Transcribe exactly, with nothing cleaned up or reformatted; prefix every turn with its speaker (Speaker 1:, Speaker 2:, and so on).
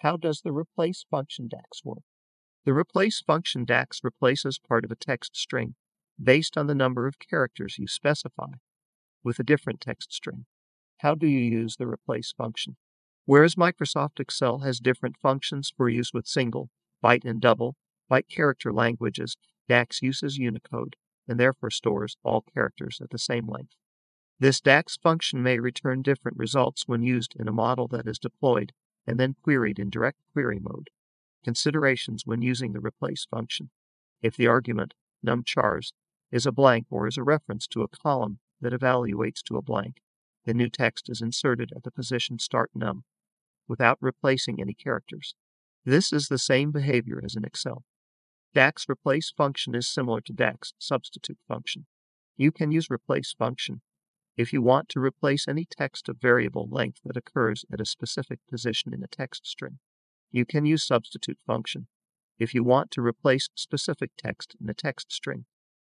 Speaker 1: How does the replace function DAX work? The replace function DAX replaces part of a text string based on the number of characters you specify with a different text string. How do you use the replace function? Whereas Microsoft Excel has different functions for use with single, byte and double, byte character languages, DAX uses Unicode and therefore stores all characters at the same length. This DAX function may return different results when used in a model that is deployed and then queried in direct query mode. Considerations when using the replace function. If the argument, numchars, is a blank or is a reference to a column that evaluates to a blank, the new text is inserted at the position start num without replacing any characters. This is the same behavior as in Excel. DAX replace function is similar to DAX substitute function. You can use replace function if you want to replace any text of variable length that occurs at a specific position in a text string. You can use substitute function if you want to replace specific text in a text string.